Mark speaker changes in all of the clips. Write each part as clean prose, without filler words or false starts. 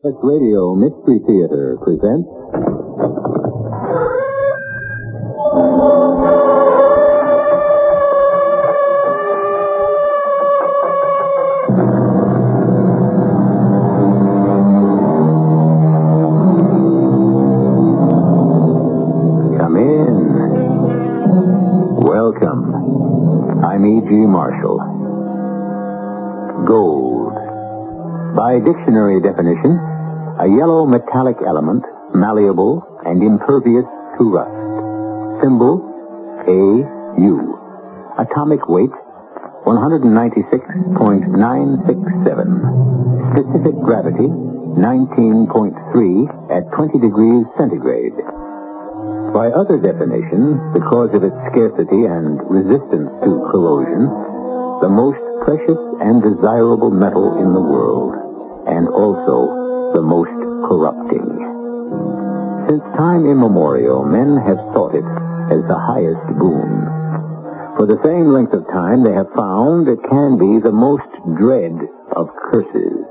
Speaker 1: This Radio Mystery Theater presents... Come in. Welcome. I'm E.G. Marshall. Gold. By dictionary definition, a yellow metallic element, malleable and impervious to rust. Symbol, AU. Atomic weight, 196.967. Specific gravity, 19.3 at 20 degrees centigrade. By other definition, because of its scarcity and resistance to corrosion, the most precious and desirable metal in the world, and also the most corrupting. Since time immemorial, men have sought it as the highest boon. For the same length of time, they have found it can be the most dread of curses.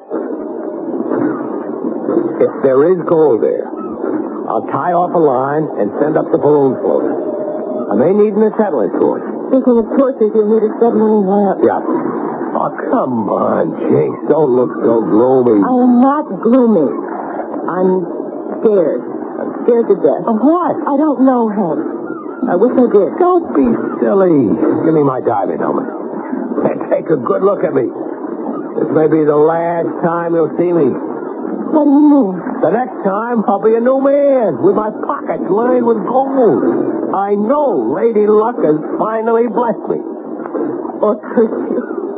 Speaker 1: If there is gold there, I'll tie off a line and send up the balloon floater. I may need an acetylene torch.
Speaker 2: Speaking of torches, you'll need a submarine lamp.
Speaker 1: Yeah. Oh, come on, Chase. Don't look so gloomy.
Speaker 2: I am not gloomy. I'm scared. I'm scared to death.
Speaker 1: Of what?
Speaker 2: I don't know, Hank. I wish I did.
Speaker 1: Don't be silly. Give me my diving helmet. And take a good look at me. This may be the last time you'll see me.
Speaker 2: What do you mean?
Speaker 1: The next time, I'll be a new man with my pockets lined with gold. I know Lady Luck has finally blessed me.
Speaker 2: Or could you?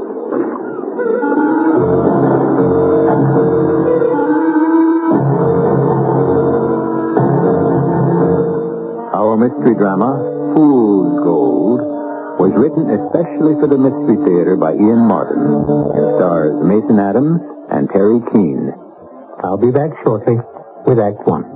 Speaker 1: Our mystery drama, Fool's Gold, was written especially for the Mystery Theater by Ian Martin and stars Mason Adams and Terry Keane. I'll be back shortly with Act One.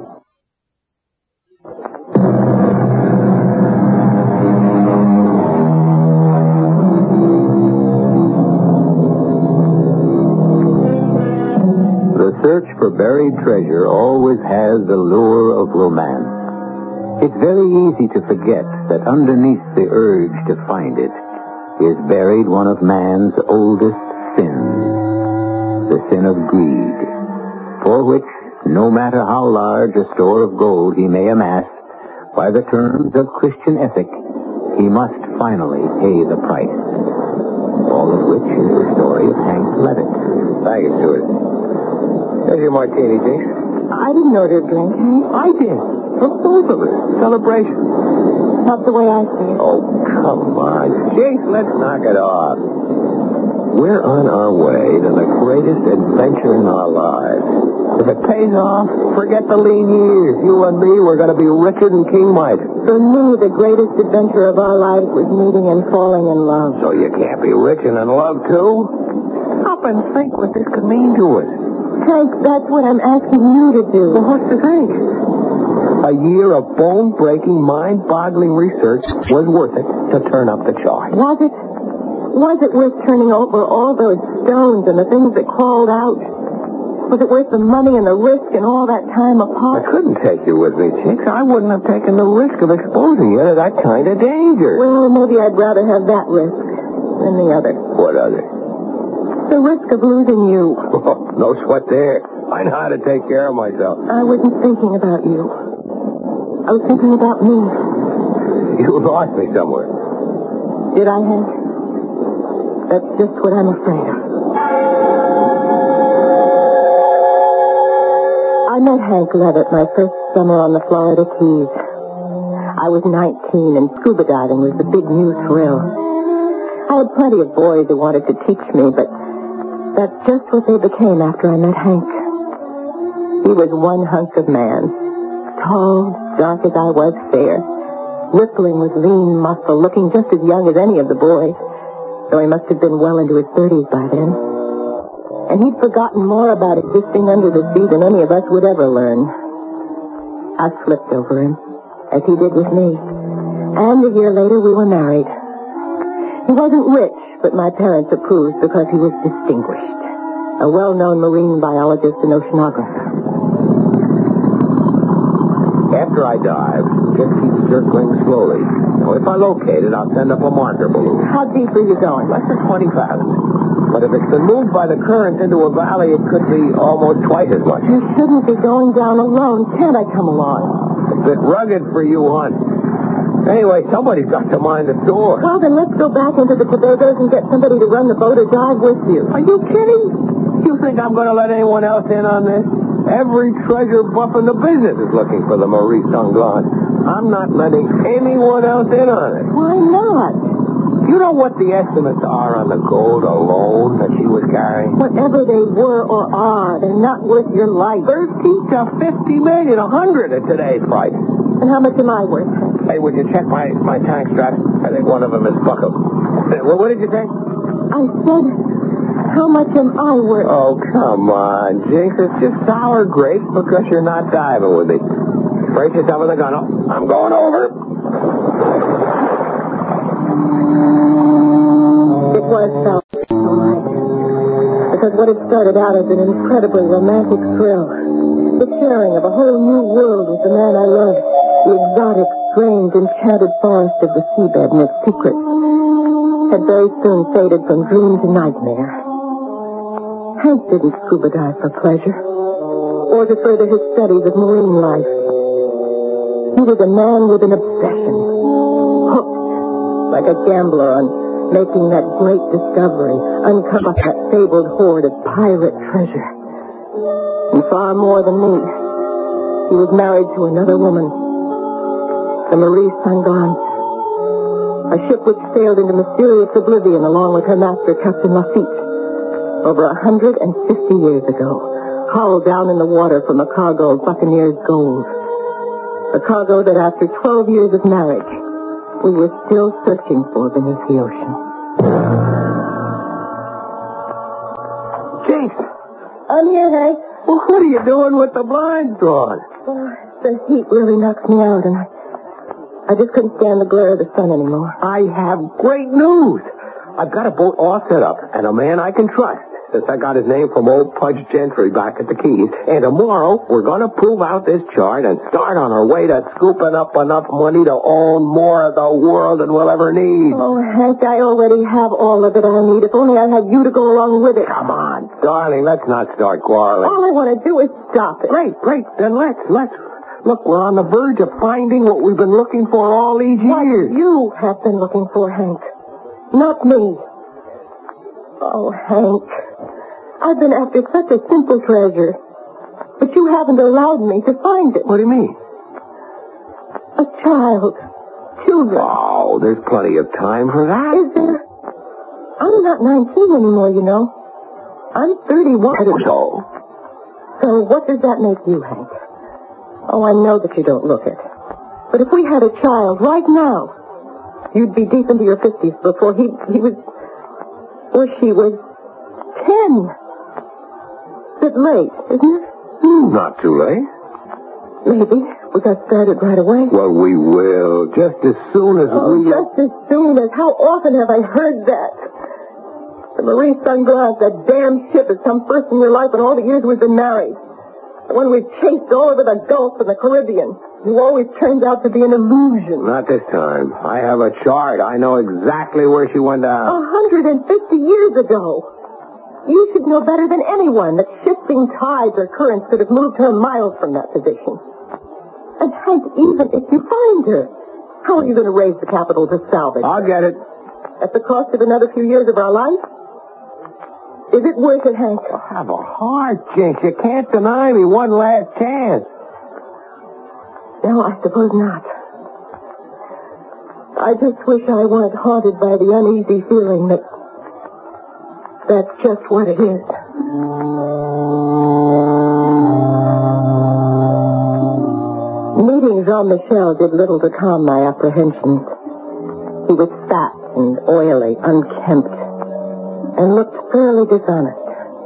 Speaker 1: The search for buried treasure always has the lure of romance. It's very easy to forget that underneath the urge to find it is buried one of man's oldest sins, the sin of greed, for which, no matter how large a store of gold he may amass, by the terms of Christian ethic, he must finally pay the price. All of which is the story of Hank Levitt. Thank you, Stuart. There's your martini, Jinx.
Speaker 2: I didn't order a drink, Hank.
Speaker 1: I did. For both of us. Celebration.
Speaker 2: Not the way I see it.
Speaker 1: Oh, come on. Jinx, let's knock it off. We're on our way to the greatest adventure in our lives. If it pays off, forget the lean years. You and me, we're going to be richer than King Midas.
Speaker 2: For me, the greatest adventure of our lives was meeting and falling in love.
Speaker 1: So you can't be rich and in love, too? Stop and think what this could mean to us.
Speaker 2: Hank, that's what I'm asking you to do.
Speaker 1: Well, what's to think? A year of bone-breaking, mind-boggling research was worth it to turn up the chart.
Speaker 2: Was it? Was it worth turning over all those stones and the things that crawled out? Was it worth the money and the risk and all that time apart?
Speaker 1: I couldn't take you with me, Chicks. I wouldn't have taken the risk of exposing you to that kind of danger.
Speaker 2: Well, maybe I'd rather have that risk than the other.
Speaker 1: What other?
Speaker 2: The risk of losing you.
Speaker 1: Oh, no sweat there. I know how to take care of myself.
Speaker 2: I wasn't thinking about you. I was thinking about me.
Speaker 1: You lost me somewhere.
Speaker 2: Did I, Hank? That's just what I'm afraid of. I met Hank Levitt my first summer on the Florida Keys. I was 19 and scuba diving was the big new thrill. I had plenty of boys who wanted to teach me, but that's just what they became after I met Hank. He was one hunk of man. Tall, dark as I was, fair. Rippling with lean muscle, looking just as young as any of the boys, though he must have been well into his 30s by then. And he'd forgotten more about existing under the sea than any of us would ever learn. I slipped over him, as he did with me. And a year later, we were married. He wasn't rich, but my parents approved because he was distinguished. a well-known marine biologist and oceanographer.
Speaker 1: After I dive, just keep circling slowly. Now, if I locate it, I'll send up a marker balloon.
Speaker 2: How deep are you going?
Speaker 1: Less than 20 fathoms. But if it's been moved by the current into a valley, it could be almost twice as much.
Speaker 2: You shouldn't be going down alone. Can't I come along?
Speaker 1: A bit rugged for you, hon. Anyway, somebody's got to mind the door.
Speaker 2: Well, then let's go back into the Tobago's and get somebody to run the boat or dive with you.
Speaker 1: Are you kidding? You think I'm going to let anyone else in on this? Every treasure buff in the business is looking for the Maurice Sanglan. I'm not letting anyone else in on it.
Speaker 2: Why not?
Speaker 1: You know what the estimates are on the gold alone that she was carrying?
Speaker 2: Whatever they were or are, they're not worth your life.
Speaker 1: 30 to 50 million, 100 at today's price.
Speaker 2: And how much am I worth?
Speaker 1: Hey, would you check my tank straps? I think one of them is buckled. What did you say?
Speaker 2: I said, how much am I worth?
Speaker 1: Oh, come on, Jinx. It's just sour grapes because you're not diving with me. Brace yourself with the gun. I'm going over.
Speaker 2: It was so all right. Because what had started out as an incredibly romantic thrill, the sharing of a whole new world with the man I loved, the exotic, strange, enchanted forest of the seabed and its secrets, had very soon faded from dream to nightmare. Hank didn't scuba dive for pleasure, or to further his studies of marine life. He was a man with an obsession, hooked like a gambler on making that great discovery, uncover that fabled hoard of pirate treasure. And far more than me, he was married to another woman, the Maurice Sanglan, a ship which sailed into mysterious oblivion along with her master, Captain Lafitte, over 150 years ago, hauled down in the water from a cargo of buccaneers' gold. A cargo that after 12 years of marriage, we were still searching for beneath the ocean.
Speaker 1: Jinx!
Speaker 2: I'm here, Hank.
Speaker 1: Well, what are you doing with the blinds drawn?
Speaker 2: The heat really knocks me out, and I just couldn't stand the glare of the sun anymore.
Speaker 1: I have great news. I've got a boat all set up, and a man I can trust, since I got his name from old Pudge Gentry back at the Keys. And tomorrow, we're going to prove out this chart and start on our way to scooping up enough money to own more of the world than we'll ever need.
Speaker 2: Oh, Hank, I already have all of it I need. If only I had you to go along with it.
Speaker 1: Come on, darling, let's not start quarreling.
Speaker 2: All I want to do is stop it.
Speaker 1: Great. Then let's. Look, we're on the verge of finding what we've been looking for all these years.
Speaker 2: What you have been looking for, Hank. Not me. Oh, Hank. I've been after such a simple treasure, but you haven't allowed me to find it.
Speaker 1: What do you mean?
Speaker 2: A child. Children.
Speaker 1: Oh, there's plenty of time for that.
Speaker 2: Is there? I'm not 19 anymore, you know. I'm 31. So what does that make you, Hank? Oh, I know that you don't look it. But if we had a child right now, you'd be deep into your 50s before he was, or she was 10. Bit late, isn't it?
Speaker 1: Not too late.
Speaker 2: Maybe. We got started right away.
Speaker 1: Well, we will. Just as soon as
Speaker 2: just as soon as. How often have I heard that? The Maurice Sanglan, that damn ship, is come first in your life in all the years we've been married. The one we've chased all over the Gulf and the Caribbean. Who always turns out to be an illusion.
Speaker 1: Not this time. I have a chart. I know exactly where she went down.
Speaker 2: 150 years ago. You should know better than anyone that shifting tides or currents could have moved her miles from that position. And Hank, even if you find her, how are you going to raise the capital to salvage her?
Speaker 1: I'll get it.
Speaker 2: At the cost of another few years of our life? Is it worth it, Hank?
Speaker 1: Have a heart, Jinx. You can't deny me one last chance.
Speaker 2: No, I suppose not. I just wish I weren't haunted by the uneasy feeling that that's just what it is. Meeting Jean-Michel did little to calm my apprehensions. He was fat and oily, unkempt, and looked fairly dishonest.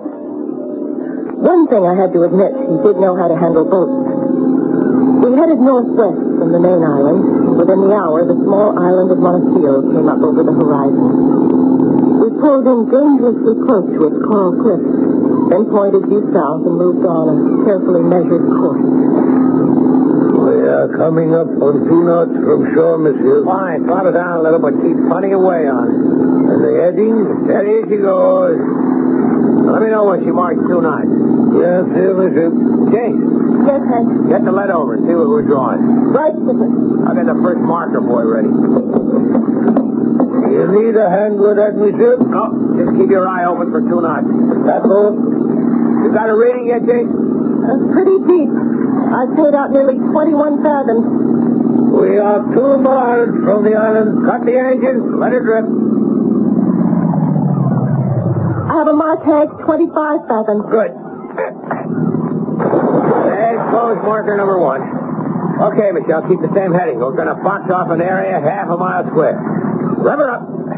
Speaker 2: One thing I had to admit, he did know how to handle boats. We headed northwest from the main island. Within the hour, the small island of Montecito came up over the horizon. We pulled in dangerously close to its coral cliffs, then pointed due south and moved on a carefully measured course.
Speaker 3: We are coming up on 2 knots from shore, monsieur.
Speaker 4: Fine. Throttle down a little, but keep plenty of way on.
Speaker 3: And the heading?
Speaker 4: Steady as she goes. Let me know when she marks 2 knots.
Speaker 3: Yes, sir, monsieur.
Speaker 4: James,
Speaker 2: Yes, Hank.
Speaker 4: get the lead over and see what we're drawing.
Speaker 2: Right, skipper.
Speaker 4: I'll get the first marker boy ready.
Speaker 3: You need a hand with that, monsieur?
Speaker 4: No, just keep your eye open for 2 knots.
Speaker 3: That all?
Speaker 4: You got a reading yet, James?
Speaker 2: Pretty deep. I've paid out nearly 21 fathoms.
Speaker 3: We are 2 miles from the island.
Speaker 4: Cut the engine. Let it drip.
Speaker 2: I have a mark, Hank, 25 fathoms.
Speaker 4: Good. There goes marker number 1. Okay, Michelle, keep the same heading. We're going to box off an area half a mile square. Rev her up.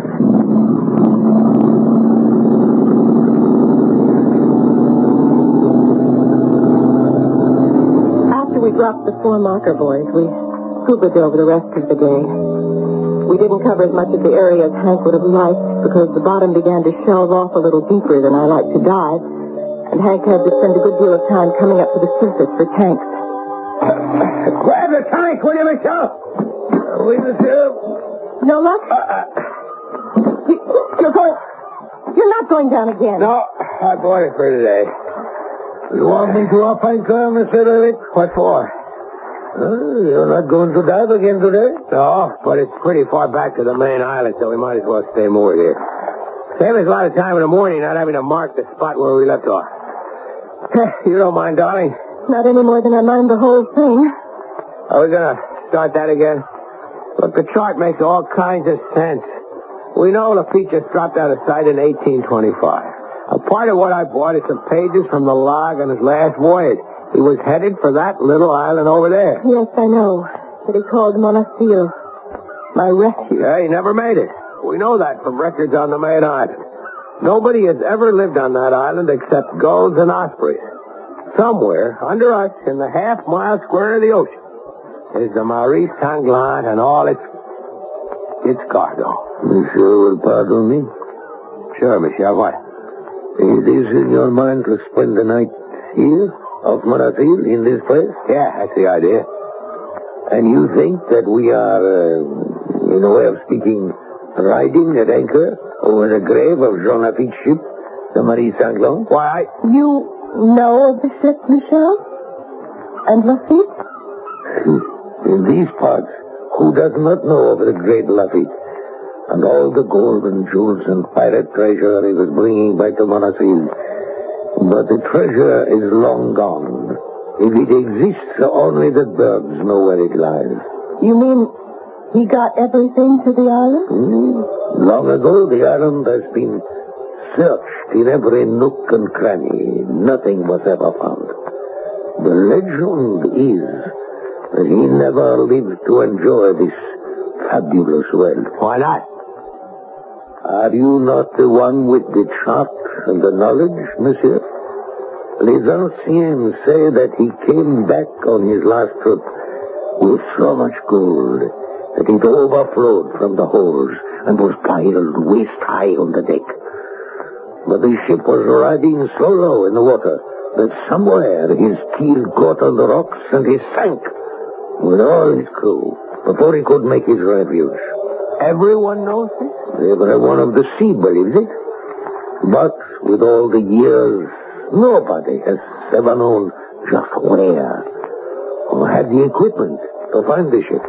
Speaker 2: After we dropped the 4 marker boys, we scuba dove the rest of the day. We didn't cover as much of the area as Hank would have liked because the bottom began to shelve off a little deeper than I like to dive, and Hank had to spend a good deal of time coming up to the surface for tanks.
Speaker 4: Grab the tank, will you, Michelle?
Speaker 3: Oui, monsieur.
Speaker 2: No luck? You're not going down again.
Speaker 4: No, I bought it for today.
Speaker 3: You want me to up anchor, Mr. Levitt?
Speaker 4: What for?
Speaker 3: You're not going to dive again today?
Speaker 4: No, but it's pretty far back to the main island, so we might as well stay moored here. Save us a lot of time in the morning not having to mark the spot where we left off. You don't mind, darling?
Speaker 2: Not any more than I mind the whole thing.
Speaker 4: Are we going to start that again? Look, the chart makes all kinds of sense. We know Lafitte just dropped out of sight in 1825. A part of what I bought is some pages from the log on his last voyage. He was headed for that little island over there.
Speaker 2: Yes, I know. It is called Monasil. My refuge.
Speaker 4: Yeah, he never made it. We know that from records on the main island. Nobody has ever lived on that island except gulls and ospreys. Somewhere under us in the half-mile square of the ocean is the Maurice Sanglant and all its cargo.
Speaker 3: Monsieur will pardon me?
Speaker 4: Sure, Monsieur, what?
Speaker 3: It is in your mind to spend the night here, off Monasil, in this place?
Speaker 4: Yeah, that's the idea.
Speaker 3: And you think that we are, in a way of speaking, riding at anchor over the grave of Jean Lafitte's ship, the Marie Sanglant?
Speaker 4: Why,
Speaker 2: You know of the ship, Michel? And Lafitte?
Speaker 3: In these parts, who does not know of the great Lafitte and all the gold and jewels and pirate treasure he was bringing back to Monasil? But the treasure is long gone. If it exists, only the birds know where it lies.
Speaker 2: You mean he got everything to the island?
Speaker 3: Long ago, the island has been searched in every nook and cranny. Nothing was ever found. The legend is that he never lived to enjoy this fabulous wealth.
Speaker 4: why not?
Speaker 3: Are you not the one with the chart and the knowledge, monsieur? Les anciens say that he came back on his last trip with so much gold that it overflowed from the holes and was piled waist high on the deck. But the ship was riding so low in the water that somewhere his keel caught on the rocks and he sank with all his crew before he could make his refuge.
Speaker 4: Everyone knows this?
Speaker 3: Every one of the sea believes it. But with all the years, nobody has ever known just where or had the equipment to find the ship.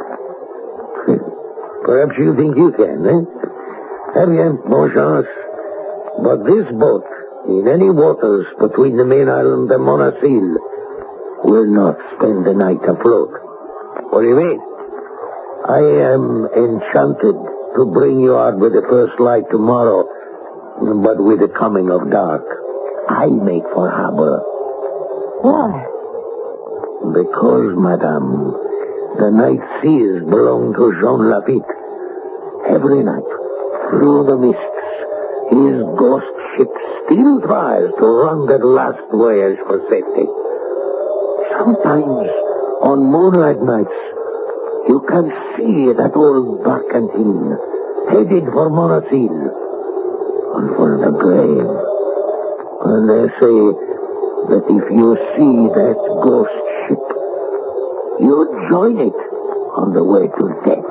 Speaker 3: Perhaps you think you can, eh? Eh bien, bon chance. But this boat, in any waters between the main island and Monasil, will not spend the night afloat.
Speaker 4: What do you mean?
Speaker 3: I am enchanted to bring you out with the first light tomorrow, but with the coming of dark, I make for harbor.
Speaker 2: Why?
Speaker 3: Because, madame, the night seas belong to Jean Lafitte. Every night, through the mists, his ghost ship still tries to run that last voyage for safety. Sometimes, on moonlight nights, you can see that old barkentine headed for Monasil and for the grave And they say that if you see that ghost ship, you join it on the way to death.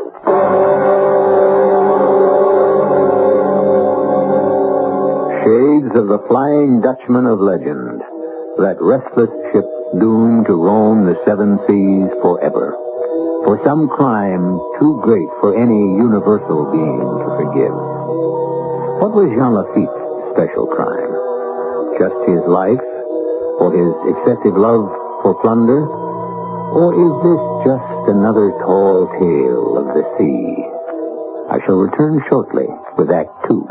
Speaker 1: Shades of the Flying Dutchman of legend, that restless ship doomed to roam the seven seas forever, for some crime too great for any universal being to forgive. What was Jean Lafitte's special crime? Just his life? Or his excessive love for plunder? Or is this just another tall tale of the sea? I shall return shortly with Act 2.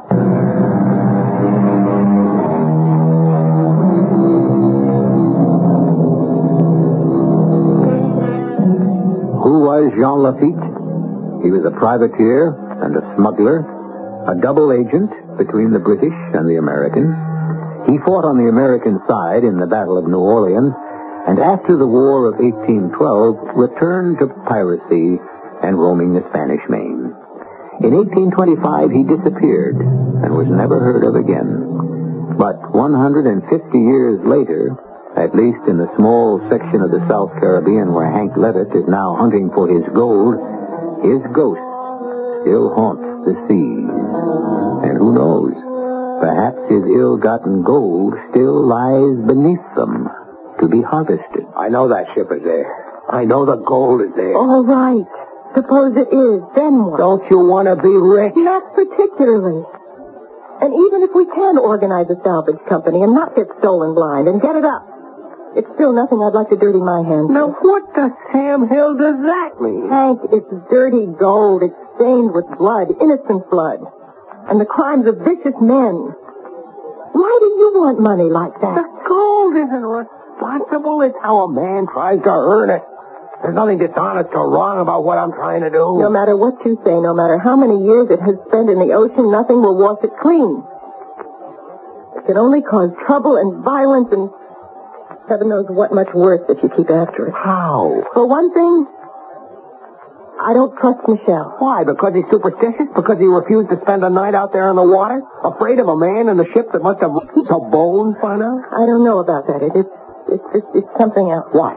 Speaker 1: Who was Jean Lafitte? He was a privateer and a smuggler, a double agent between the British and the Americans. He fought on the American side in the Battle of New Orleans, and after the War of 1812, returned to piracy and roaming the Spanish Main. In 1825, he disappeared and was never heard of again. But 150 years later, at least in the small section of the South Caribbean where Hank Levitt is now hunting for his gold, his ghost still haunts the sea. And who knows? Perhaps his ill-gotten gold still lies beneath them to be harvested.
Speaker 4: I know that ship is there. I know the gold is there.
Speaker 2: All right. Suppose it is. Then what?
Speaker 4: Don't you want to be rich?
Speaker 2: Not particularly. And even if we can organize a salvage company and not get stolen blind and get it up, it's still nothing I'd like to dirty my hands
Speaker 4: Now,
Speaker 2: with.
Speaker 4: what the Sam Hill does that mean?
Speaker 2: Hank, it's dirty gold. It's stained with blood, innocent blood. And the crimes of vicious men. Why do you want money like
Speaker 4: The
Speaker 2: that?
Speaker 4: gold isn't responsible. It's how a man tries to earn it. There's nothing dishonest or wrong about what I'm trying to do.
Speaker 2: No matter what you say, no matter how many years it has spent in the ocean, nothing will wash it clean. It can only cause trouble and violence and heaven knows what much worse if you keep after it.
Speaker 4: How?
Speaker 2: For one thing, I don't trust Michel.
Speaker 4: Why? Because he's superstitious? Because he refused to spend a night out there in the water? Afraid of a man in the ship that must have a bone by now?
Speaker 2: I don't know about that. It's something else.
Speaker 4: What?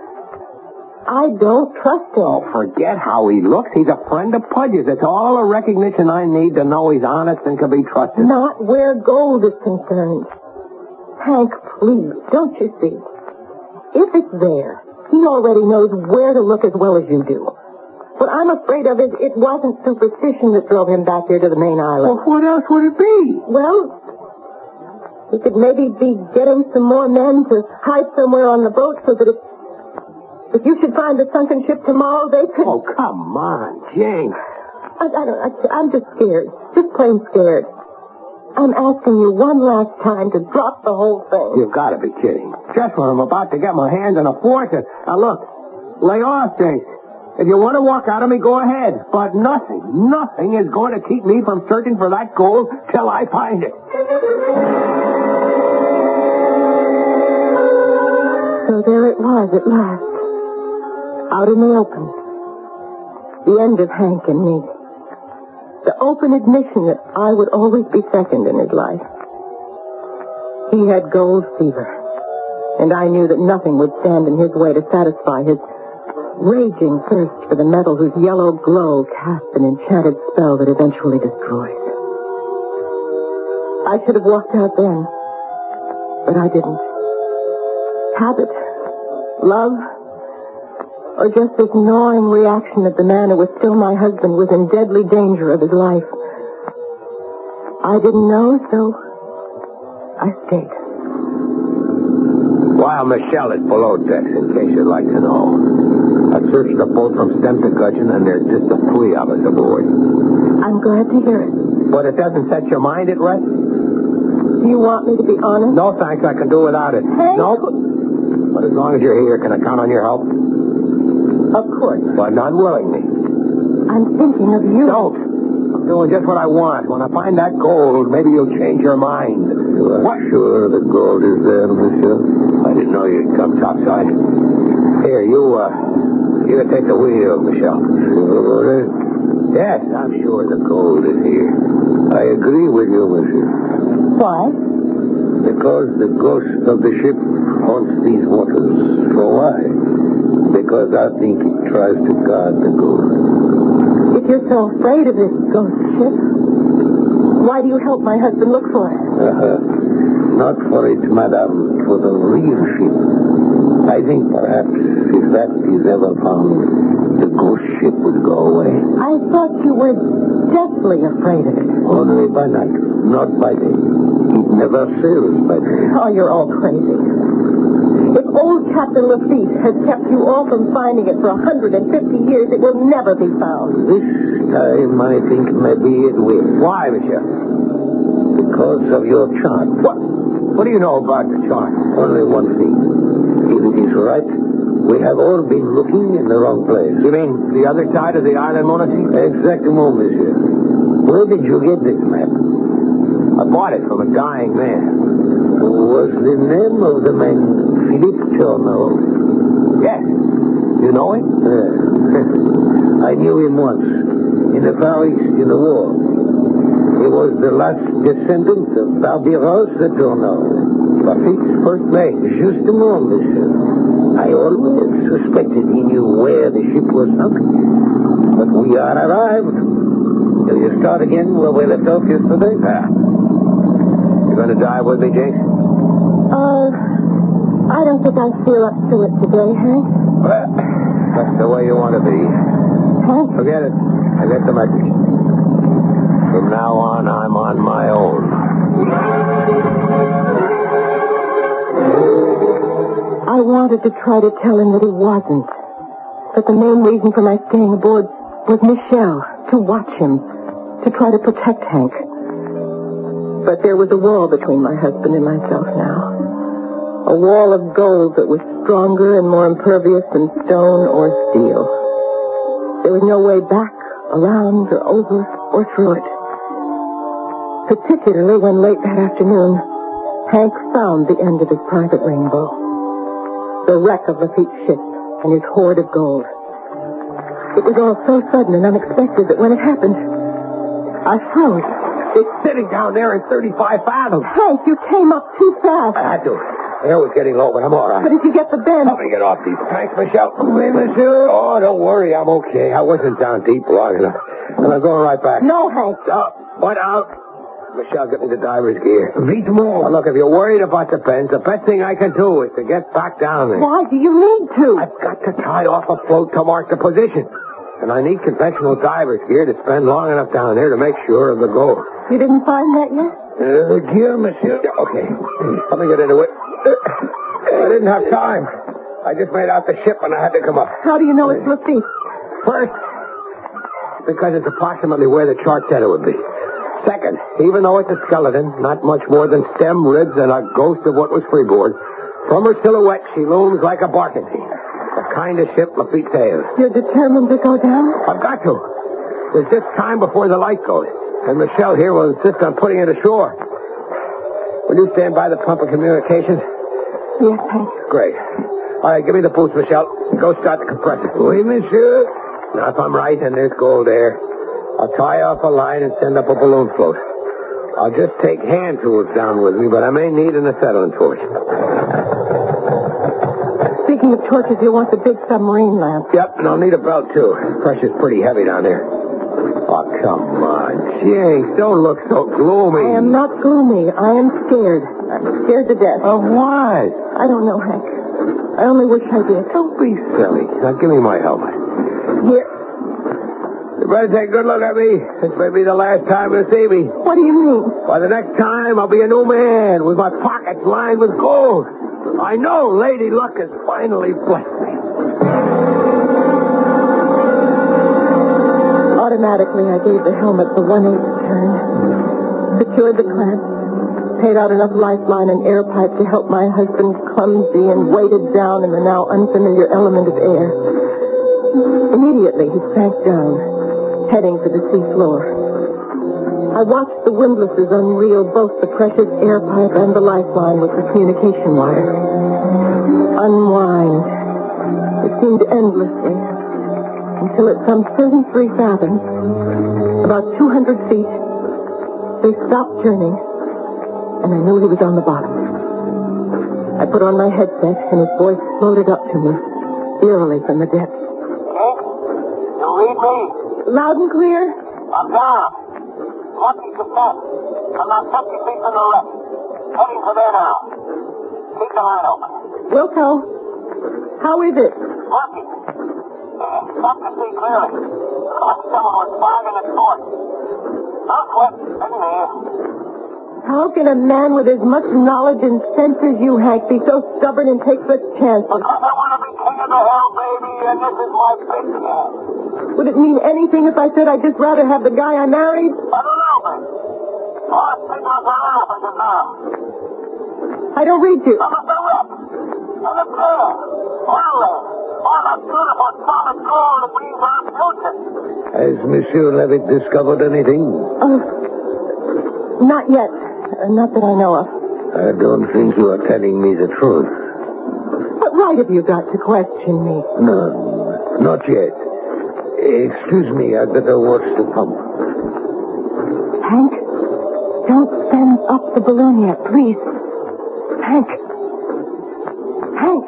Speaker 2: I don't trust him.
Speaker 4: Oh, forget how he looks. He's a friend of Pudge's. It's all the recognition I need to know he's honest and can be trusted.
Speaker 2: Not where gold is concerned. Hank, please, don't you see? If it's there, he already knows where to look as well as you do. What I'm afraid of is it wasn't superstition that drove him back here to the main island.
Speaker 4: Well, what else would it be?
Speaker 2: Well, he could maybe be getting some more men to hide somewhere on the boat so that if you should find the sunken ship tomorrow, they could...
Speaker 4: Oh, come on, Jane.
Speaker 2: I'm just scared. Just plain scared. I'm asking you one last time to drop the whole thing.
Speaker 4: You've got to be kidding. Just when I'm about to get my hands on a fortune. Now, look, lay off, Jane. If you want to walk out of me, go ahead. But nothing is going to keep me from searching for that gold till I find it.
Speaker 2: So there it was at last. Out in the open. The end of Hank and me. The open admission that I would always be second in his life. He had gold fever. And I knew that nothing would stand in his way to satisfy his raging thirst for the metal whose yellow glow cast an enchanted spell that eventually destroys. I should have walked out then, but I didn't. Habit, love, or just this gnawing reaction that the man who was still my husband was in deadly danger of his life. I didn't know, so I stayed.
Speaker 4: While Michelle is below decks, in case you'd like to know. I searched the boat from stem to gudgeon, and there's just the three of us aboard.
Speaker 2: I'm glad to hear it.
Speaker 4: But it doesn't set your mind at rest?
Speaker 2: Do you want me to be honest?
Speaker 4: No, thanks. I can do without it.
Speaker 2: Hey.
Speaker 4: Nope. But as long as you're here, can I count on your help?
Speaker 2: Of course.
Speaker 4: But not willingly.
Speaker 2: I'm thinking of you.
Speaker 4: Don't. I'm doing just what I want. When I find that gold, maybe you'll change your mind.
Speaker 3: You are
Speaker 4: What?
Speaker 3: sure the gold is there, monsieur?
Speaker 4: I didn't know you'd come topside. Here, you take the wheel, Michelle.
Speaker 3: Sure about it?
Speaker 4: Yes, I'm sure the gold is here.
Speaker 3: I agree with you, monsieur.
Speaker 2: Why?
Speaker 3: Because the ghost of the ship haunts these waters. For why? Because I think it tries to guard the gold.
Speaker 2: If you're so afraid of this ghost ship, why do you help my husband look for it?
Speaker 3: Not for it, madame, for the real ship. I think perhaps if that is ever found, the ghost ship would go away.
Speaker 2: I thought you were deathly afraid of it.
Speaker 3: Only by night, not by day. It never sails by day.
Speaker 2: Oh, you're all crazy. If old Captain Lafitte has kept you all from finding it for 150 years, it will never be found.
Speaker 3: This time, I think maybe it will.
Speaker 4: Why, monsieur?
Speaker 3: Because of your chart.
Speaker 4: What do you know about the chart?
Speaker 3: Only one thing. If it is right, we have all been looking in the wrong place.
Speaker 4: You mean the other side of the island, Monacy?
Speaker 3: Exactement, monsieur. Where did you get this map?
Speaker 4: I bought it from a dying man.
Speaker 3: Was the name of the man Philippe Tourneau?
Speaker 4: Yes. You know him?
Speaker 3: I knew him once. In the Far East, in the war. He was the last descendant of Barbiros de Tourneau.
Speaker 4: Lafitte's first mate.
Speaker 3: Justement, monsieur. I always suspected he knew where the ship was sunk. But we are arrived. Will you start again where we left off yesterday?
Speaker 4: You going to dive with me, Jinx?
Speaker 2: I don't think I feel up to it today, Hank.
Speaker 4: Well, that's the way you want to be.
Speaker 2: Hank?
Speaker 4: Forget it. I get the message. From now on, I'm on my own.
Speaker 2: I wanted to try to tell him that he wasn't. That the main reason for my staying aboard was Michelle, to watch him, to try to protect Hank. But there was a wall between my husband and myself now. A wall of gold that was stronger and more impervious than stone or steel. There was no way back, around, or over, or through it. Particularly when late that afternoon, Hank found the end of his private rainbow. The wreck of Lafitte's ship and his hoard of gold. It was all so sudden and unexpected that when it happened, I froze.
Speaker 4: It's sitting down there in 35 fathoms.
Speaker 2: Hank, you came up too fast.
Speaker 4: I had to. The air was getting low, but I'm all right.
Speaker 2: But if you get the bend...
Speaker 4: Help me get off these planks, Michelle. Oui, monsieur. Oh, don't worry. I'm okay. I wasn't down deep long enough. And I'm going right back.
Speaker 2: No, Hank.
Speaker 4: What out? Michelle, get me the diver's gear. Vite more. Now, look, if you're worried about the bends, the best thing I can do is to get back down there.
Speaker 2: Why do you need to?
Speaker 4: I've got to tie off a float to mark the position. And I need conventional diver's gear to spend long enough down there to make sure of the goal.
Speaker 2: You didn't find that yet?
Speaker 4: Gear, monsieur. Okay. Let me get into it. I didn't have time. I just made out the ship and I had to come up.
Speaker 2: How do you know it's Lafitte?
Speaker 4: First, because it's approximately where the chart said it would be. Second, even though it's a skeleton, not much more than stem, ribs, and a ghost of what was freeboard, from her silhouette she looms like a barkentine. The kind of ship Lafitte sails.
Speaker 2: You're determined to go down?
Speaker 4: I've got to. There's just time before the light goes. And Michelle here will insist on putting it ashore. Will you stand by the pump of communications?
Speaker 2: Yes, Hank.
Speaker 4: Great. All right, give me the boots, Michelle. Go start the compressor. Oui, monsieur. Now, if I'm right and there's gold there, I'll tie off a line and send up a balloon float. I'll just take hand tools down with me, but I may need an acetylene torch.
Speaker 2: Speaking of torches, you'll want the big submarine lamp.
Speaker 4: Yep, and I'll need a belt, too. Pressure's pretty heavy down there. Oh, come on, Jinx, don't look so gloomy.
Speaker 2: I am not gloomy. I am scared. I'm scared to death.
Speaker 4: Of what?
Speaker 2: I don't know, Hank. I only wish I did.
Speaker 4: Don't be silly. Now, give me my helmet.
Speaker 2: Here.
Speaker 4: You better take a good look at me. This may be the last time you'll see me.
Speaker 2: What do you mean?
Speaker 4: By the next time, I'll be a new man with my pockets lined with gold. I know Lady Luck has finally blessed me.
Speaker 2: Automatically, I gave the helmet the 1/8 turn, secured the clamp, paid out enough lifeline and air pipe to help my husband clumsy and weighted down in the now unfamiliar element of air. Immediately, he sank down, heading for the sea floor. I watched the windlasses unreel both the precious air pipe and the lifeline with the communication wire. Unwind. It seemed endlessly. Until at some 33 fathoms, about 200 feet, they stopped turning, and I knew he was on the bottom. I put on my headset, and his voice floated up to me, eerily from the depths.
Speaker 4: Hank, you read me?
Speaker 2: Loud and clear?
Speaker 4: I'm down. 20%. I'm not 50 feet from the wreck. Heading for there now. Keep the line open.
Speaker 2: Wilco, how is it?
Speaker 4: Working. Not to see clearly. Like someone was firing at torch. Don't sweat. Steady there.
Speaker 2: How can a man with as much knowledge and sense as you, Hank, be so stubborn and take such chances?
Speaker 4: Because I want to be king of the hill, baby, and this is my big chance.
Speaker 2: Would it mean anything if I said I'd just rather have the guy I married?
Speaker 4: I don't know, baby. All signals are out as of now.
Speaker 2: I don't read you.
Speaker 4: I'm at the wreck. I'm a player. Oil lamp. All that beautiful solid gold that brings our future.
Speaker 3: Has Monsieur Levitt discovered anything?
Speaker 2: Not yet. Not that I know of.
Speaker 3: I don't think you are telling me the truth.
Speaker 2: What right have you got to question me?
Speaker 3: No, not yet. Excuse me, I'd better watch the pump.
Speaker 2: Hank, don't send up the balloon yet, please. Hank. Hank.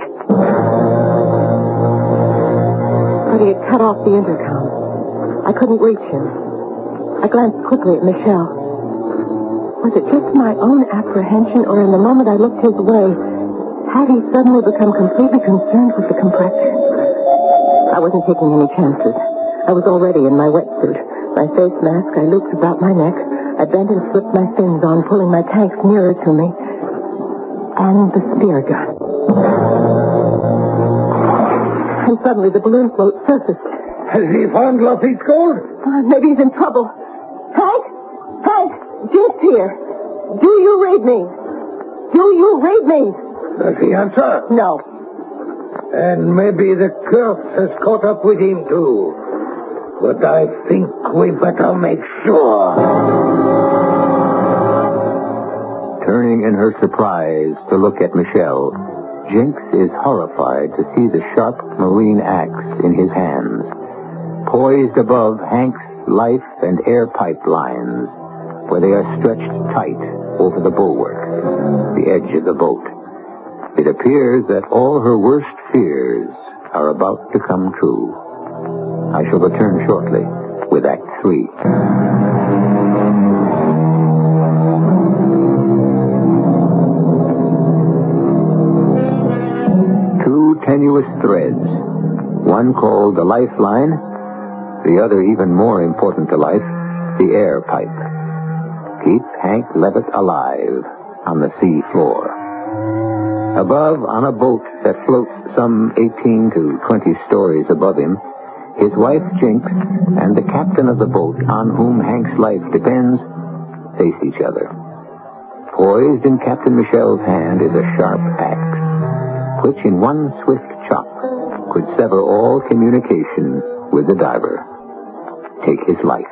Speaker 2: But he had cut off the intercom. I couldn't reach him. I glanced quickly at Michelle. Was it just my own apprehension, or in the moment I looked his way, had he suddenly become completely concerned with the compressor? I wasn't taking any chances. I was already in my wetsuit. My face mask I looped about my neck. I bent and slipped my fins on, pulling my tanks nearer to me. And the spear gun. And suddenly the balloon float surfaced.
Speaker 3: Has he found Lafitte's gold?
Speaker 2: Maybe he's in trouble. Hank! Hank! Jinx here. Do you read me? Do you read me?
Speaker 3: Does he answer?
Speaker 2: No.
Speaker 3: And maybe the curse has caught up with him, too. But I think we better make sure.
Speaker 1: Turning in her surprise to look at Michelle, Jinx is horrified to see the sharp marine axe in his hands, poised above Hank's life and air pipelines, where they are stretched tight over the bulwark, the edge of the boat. It appears that all her worst fears are about to come true. I shall return shortly with Act 3. Two tenuous threads, one called the lifeline, the other even more important to life, the air pipe. Keep Hank Levitt alive on the sea floor. Above, on a boat that floats some 18 to 20 stories above him, his wife Jinx and the captain of the boat on whom Hank's life depends face each other. Poised in Captain Michelle's hand is a sharp axe, which in one swift chop could sever all communication with the diver. Take his life.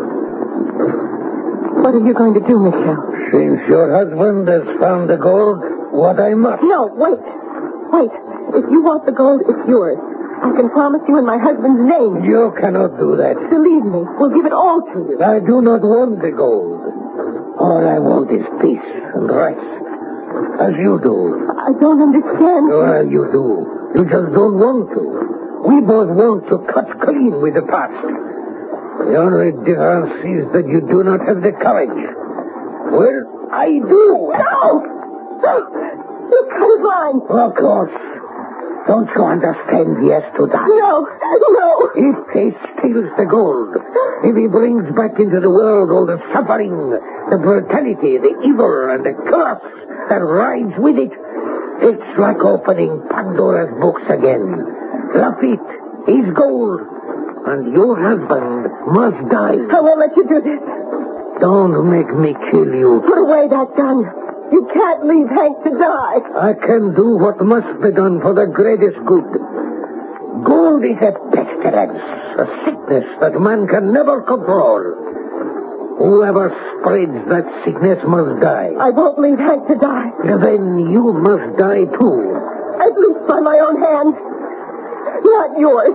Speaker 2: What are you going to do, Michelle?
Speaker 3: Since your husband has found the gold, what I must...
Speaker 2: No, wait. Wait. If you want the gold, it's yours. I can promise you in my husband's name.
Speaker 3: You cannot do that.
Speaker 2: Believe me, we'll give it all to you.
Speaker 3: I do not want the gold. All I want is peace and rest. As you do.
Speaker 2: I don't understand.
Speaker 3: Well, you do. You just don't want to. We both want to cut clean with the past. The only difference is that you do not have the courage. Well, I do.
Speaker 2: No! No! You cut his line.
Speaker 3: Of course. Don't you understand he has to die?
Speaker 2: No! No!
Speaker 3: If he steals the gold, if he brings back into the world all the suffering, the brutality, the evil, and the curse that rides with it, it's like opening Pandora's books again. Lafitte, his gold, and your husband must die.
Speaker 2: I won't let you do this.
Speaker 3: Don't make me kill you.
Speaker 2: Put away that gun. You can't leave Hank to die.
Speaker 3: I can do what must be done for the greatest good. Gold is a pestilence, a sickness that man can never control. Whoever spreads that sickness must die.
Speaker 2: I won't leave Hank to die.
Speaker 3: Then you must die too.
Speaker 2: At least by my own hand. Not yours.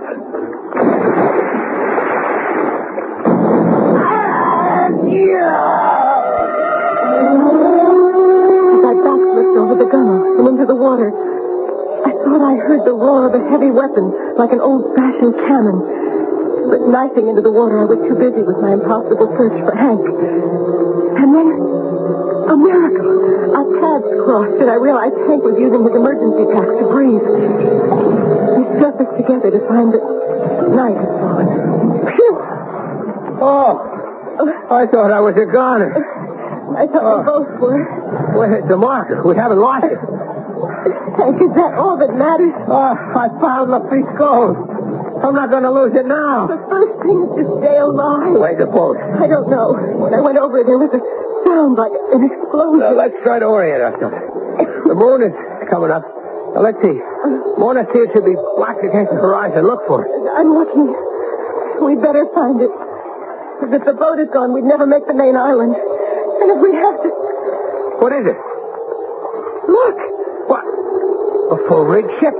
Speaker 2: over the gunwale and into the water. I thought I heard the roar of a heavy weapon, like an old-fashioned cannon. But knifing into the water, I was too busy with my impossible search for Hank. And then, a miracle. Our paths crossed, and I realized Hank was using his emergency pack to breathe. We surfaced together to find that night had fallen. Phew!
Speaker 4: Oh, I thought I was a goner.
Speaker 2: I thought we both were.
Speaker 4: Where's the marker? We haven't lost it.
Speaker 2: Hank, is that all that matters?
Speaker 4: Oh, I found Lafitte's gold. I'm not going to lose it now.
Speaker 2: The first thing is to stay alive.
Speaker 4: Where's the boat?
Speaker 2: I don't know. When I went over, there was a sound like an explosion.
Speaker 4: Let's try to orient ourselves. The moon is coming up. Now, let's see. Mona seems to be black against the horizon. Look for it.
Speaker 2: I'm looking. We'd better find it. Because if the boat is gone, we'd never make the main island. And if we have to...
Speaker 4: What is it?
Speaker 2: Look!
Speaker 4: What? A full-rigged ship?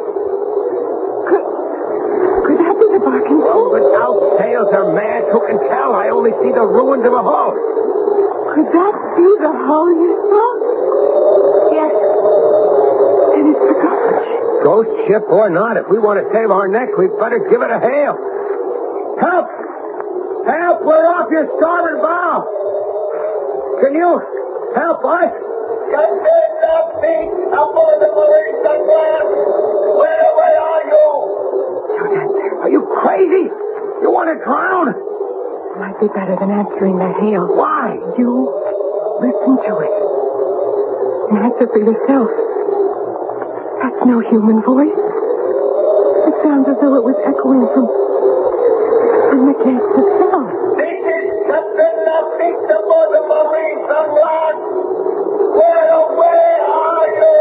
Speaker 2: Could that be the barking boat?
Speaker 4: Oh, without sails or masts, who can tell? I only see the ruins of a hull.
Speaker 2: Could that be the hull you saw? Yes. And it's the ghost.
Speaker 4: Ghost ship or not, if we want to save our neck, we'd better give it a hail. Help! Help! We're off your starboard bow! Can you help us?
Speaker 3: Captain Lafitte, aboard the Marie Sunland. Where are you?
Speaker 4: Are you crazy? You want to drown?
Speaker 2: Might be better than answering that hail.
Speaker 4: Why?
Speaker 2: You listen to it. And answer for yourself. That's no human voice. It sounds as though it was echoing from the gates itself.
Speaker 3: This is Captain Lafitte aboard the Marie Sunland. Where are you?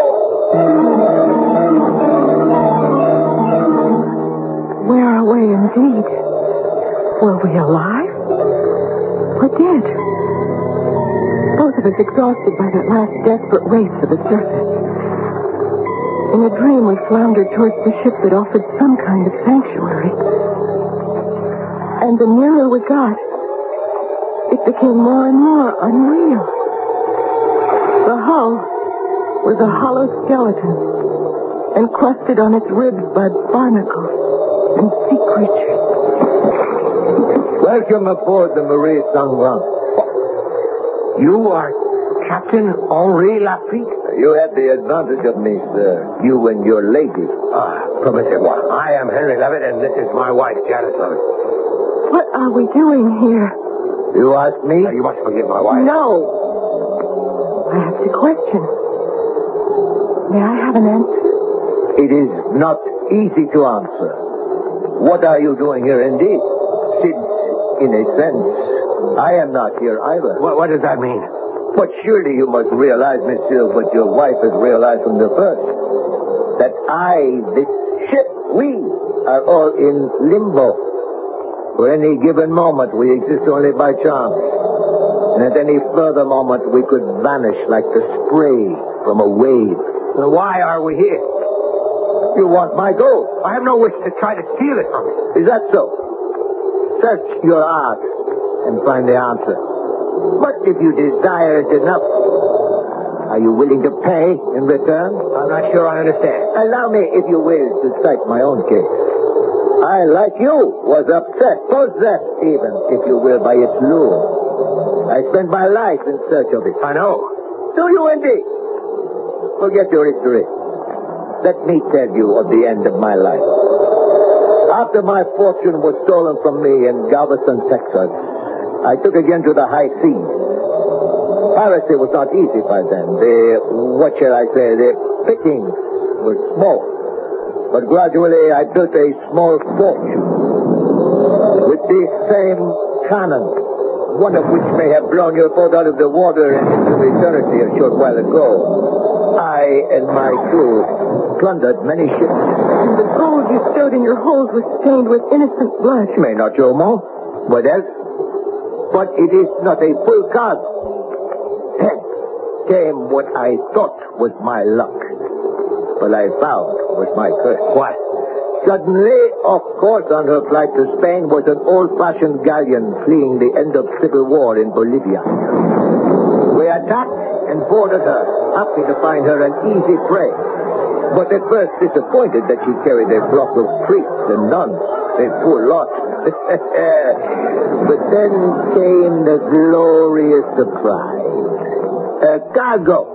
Speaker 2: Where away indeed? Were we alive? Or dead? Both of us exhausted by that last desperate race to the surface. In a dream, we floundered towards the ship that offered some kind of sanctuary. And the nearer we got, it became more and more unreal. The hull was a hollow skeleton, encrusted on its ribs by barnacles and sea creatures.
Speaker 3: Welcome aboard the Marie Sunland.
Speaker 4: You are Captain Henri Lafitte?
Speaker 3: You had the advantage of me, sir. You and your lady.
Speaker 4: Permettez-moi. I am Henry Levitt, and this is my wife, Janice Levitt.
Speaker 2: What are we doing here?
Speaker 3: You ask me?
Speaker 4: You must forgive my wife.
Speaker 2: No. I asked a question. May I have an answer?
Speaker 3: It is not easy to answer. What are you doing here indeed? Since, in a sense, I am not here either.
Speaker 4: What does that mean?
Speaker 3: But surely you must realize, monsieur, what your wife has realized from the first. That this ship, we are all in limbo. For any given moment, we exist only by chance. And at any further moment, we could vanish like the spray from a wave.
Speaker 4: Then why are we here?
Speaker 3: You want my gold?
Speaker 4: I have no wish to try to steal it from you.
Speaker 3: Is that so? Search your heart and find the answer. But if you desire it enough, are you willing to pay in return?
Speaker 4: I'm not sure I understand.
Speaker 3: Allow me, if you will, to cite my own case. I, like you, was upset, possessed even, if you will, by its lure. I spent my life in search of it.
Speaker 4: I know.
Speaker 3: Do you indeed? Forget your history. Let me tell you of the end of my life. After my fortune was stolen from me in Galveston, Texas, I took again to the high seas. Piracy was not easy by then. The pickings were small. But gradually I built a small fortune. With the same cannon, one of which may have blown your boat out of the water and into eternity a short while ago. I and my crew plundered many ships.
Speaker 2: And the gold you stowed in your hold was stained with innocent blood.
Speaker 3: May not show more. What else? But it is not a full card. Then came what I thought was my luck. But I found was my curse.
Speaker 4: What?
Speaker 3: Suddenly, of course, on her flight to Spain was an old-fashioned galleon fleeing the end of civil war in Bolivia. We attacked and boarded her, happy to find her an easy prey. But at first disappointed that she carried a flock of priests and nuns. A poor lot. But then came the glorious surprise. Cargo.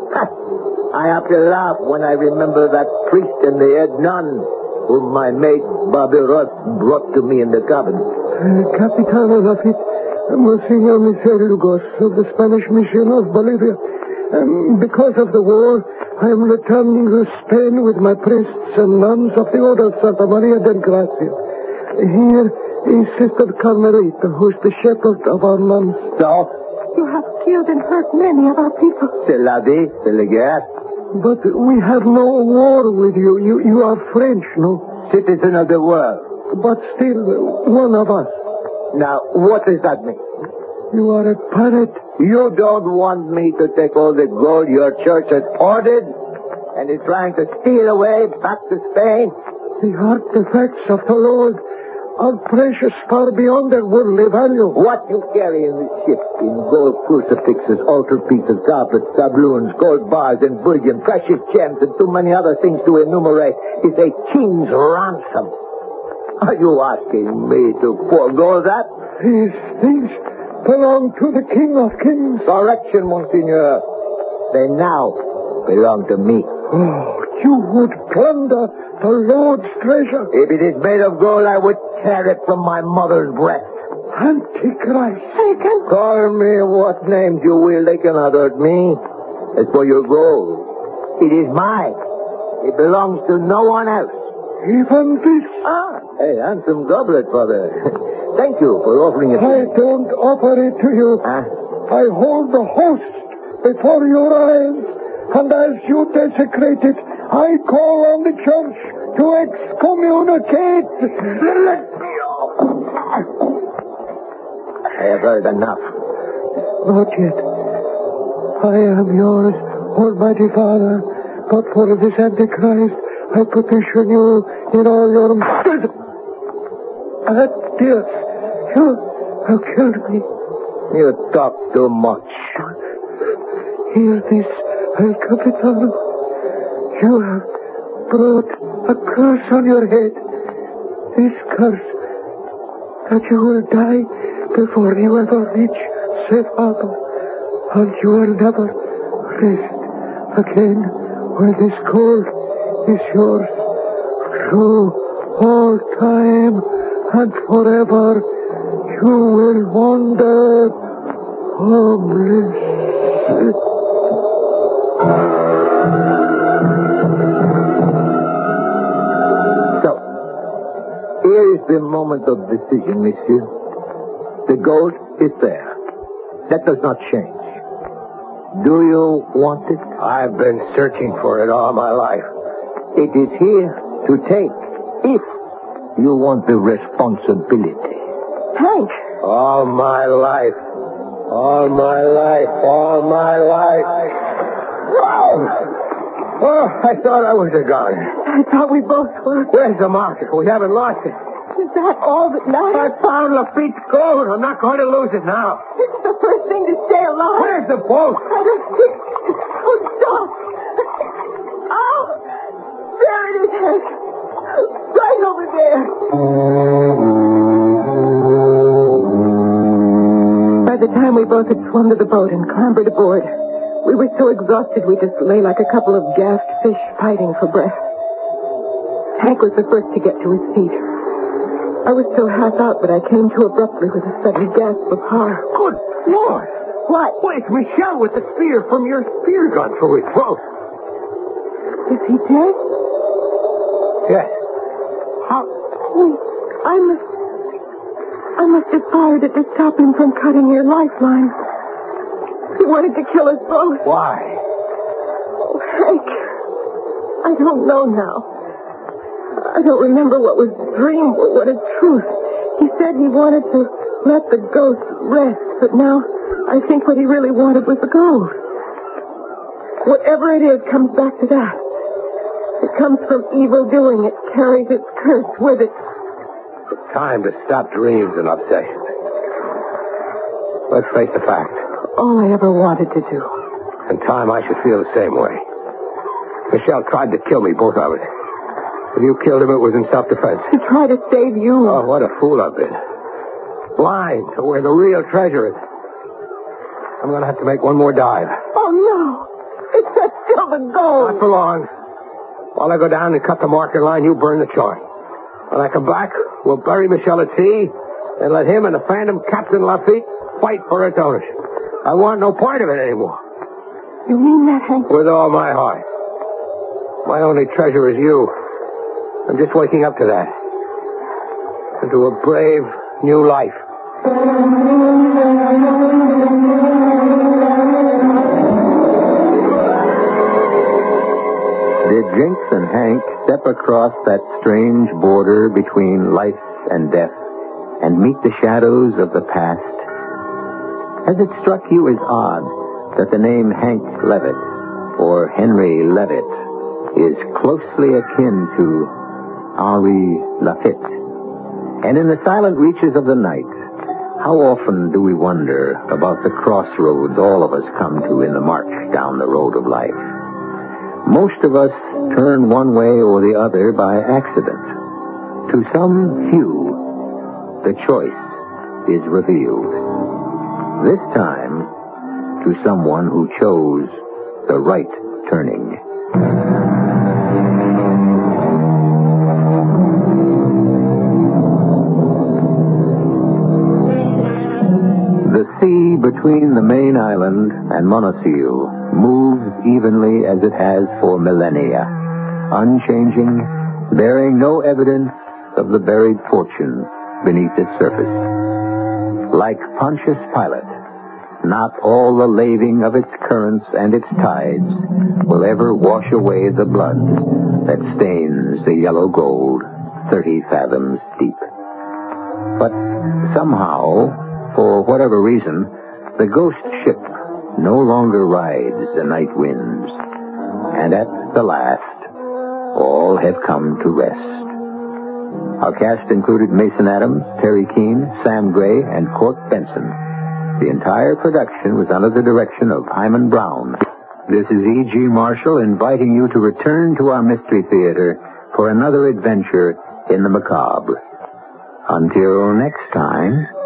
Speaker 3: I have to laugh when I remember that priest and the head nun whom my mate Bobby Ross brought to me in the cabin.
Speaker 5: Capitano Lafitte, Monsignor Michel Lugos of the Spanish Mission of Bolivia. Because of the war, I am returning to Spain with my priests and nuns of the Order of Santa Maria del Gracia. Here is Sister Carmelita, who is the shepherd of our nuns.
Speaker 3: So?
Speaker 2: You have killed and hurt many of our people.
Speaker 3: C'est la vie, c'est la guerre.
Speaker 5: But we have no war with you. You are French, no?
Speaker 3: Citizen of the world.
Speaker 5: But still, one of us.
Speaker 3: Now, what does that mean?
Speaker 5: You are a pirate.
Speaker 3: You don't want me to take all the gold your church has ordered and is trying to steal away back to Spain?
Speaker 5: The artifacts of the Lord are precious far beyond their worldly value.
Speaker 3: What you carry in this ship, in gold crucifixes, altar pieces, goblets, doubloons, gold bars, and bullion, precious gems, and too many other things to enumerate, is a king's ransom. Are you asking me to forego that?
Speaker 5: These things belong to the King of Kings.
Speaker 3: Correction, Monsignor. They now belong to me.
Speaker 5: Oh, you would plunder the Lord's treasure.
Speaker 3: If it is made of gold, I would tear it from my mother's breast.
Speaker 5: Antichrist.
Speaker 2: Taken.
Speaker 3: Call me what names you will. They cannot hurt me. As for your gold, it is mine. It belongs to no one else.
Speaker 5: Even this.
Speaker 3: Hey, handsome goblet, Father. Thank you for offering it to
Speaker 5: I
Speaker 3: me.
Speaker 5: don't offer it to you. I hold the host before your eyes, and as you desecrate it, I call on the church to excommunicate.
Speaker 3: Let me off. I have heard enough.
Speaker 5: Not yet. I am yours, Almighty Father, but for this Antichrist, I petition you in all your might. Dear, you have killed me.
Speaker 3: You talk too much.
Speaker 5: Hear this, El Capitano. You have brought a curse on your head. This curse, that you will die before you ever reach Cephalo, and you will never rest again when this gold is yours. Through all time and forever, you will wander homeless.
Speaker 3: So, here is the moment of decision, monsieur. The gold is there. That does not change. Do you want it? I've been searching for it all my life. It is here to take, if you want the responsibility.
Speaker 2: Hank.
Speaker 3: All my life. All my life. All my life. Wow! Oh, I thought I was a gun.
Speaker 2: I thought we both were.
Speaker 3: Where's the marker? We haven't lost it.
Speaker 2: Is that all that matters?
Speaker 3: I found Lafitte's gold. I'm not going to lose it now.
Speaker 2: This is the first thing to stay alive.
Speaker 3: Where's the boat?
Speaker 2: I don't see. Oh, stop. Oh, there it is, Hank. Right over there. By the time we both had swum to the boat and clambered aboard, we were so exhausted we just lay like a couple of gassed fish fighting for breath. Hank was the first to get to his feet. I was so half out that I came to abruptly with a sudden gasp of horror.
Speaker 3: Good Lord!
Speaker 2: What?
Speaker 3: Wait, Michel with the spear from your spear gun through his throat.
Speaker 2: Is he dead?
Speaker 3: Yes. How?
Speaker 2: I must have fired it to stop him from cutting your lifeline. He wanted to kill us both.
Speaker 3: Why?
Speaker 2: Oh, Hank, I don't know now. I don't remember what was dream or what is truth. He said he wanted to let the ghost rest, but now I think what he really wanted was the gold. Whatever it is comes back to that. It comes from evil doing. It carries its curse with it.
Speaker 3: It's time to stop dreams and obsessions. Let's face the fact.
Speaker 2: all I ever wanted to do.
Speaker 4: In time, I should feel the same way. Michelle tried to kill me, both of us. When you killed him, it was in self-defense.
Speaker 2: To try to save you.
Speaker 4: Oh, what a fool I've been. Blind to where the real treasure is. I'm going to have to make one more dive.
Speaker 2: Oh, no. It's just still the gold.
Speaker 4: Not for long. While I go down and cut the marker line, you burn the chart. When I come back, we'll bury Michelle at sea and let him and the Phantom Captain Lafitte fight for its ownership. I want no part of it anymore.
Speaker 2: You mean that, Hank?
Speaker 4: With all my heart. My only treasure is you. I'm just waking up to that. Into a brave new life.
Speaker 1: Did Jinx and Hank step across that strange border between life and death and meet the shadows of the past? Has it struck you as odd that the name Hank Levitt, or Henry Levitt, is closely akin to Henri Lafitte? And in the silent reaches of the night, how often do we wonder about the crossroads all of us come to in the march down the road of life? Most of us turn one way or the other by accident. To some few, the choice is revealed. This time, to someone who chose the right turning. The sea between the main island and Montecito moves evenly as it has for millennia, unchanging, bearing no evidence of the buried fortune beneath its surface. Like Pontius Pilate, not all the laving of its currents and its tides will ever wash away the blood that stains the yellow gold 30 fathoms deep. But somehow, for whatever reason, the ghost ship no longer rides the night winds. And at the last, all have come to rest. Our cast included Mason Adams, Terry Keane, Sam Gray, and Court Benson. The entire production was under the direction of Hyman Brown. This is E.G. Marshall inviting you to return to our Mystery Theater for another adventure in the macabre. Until next time...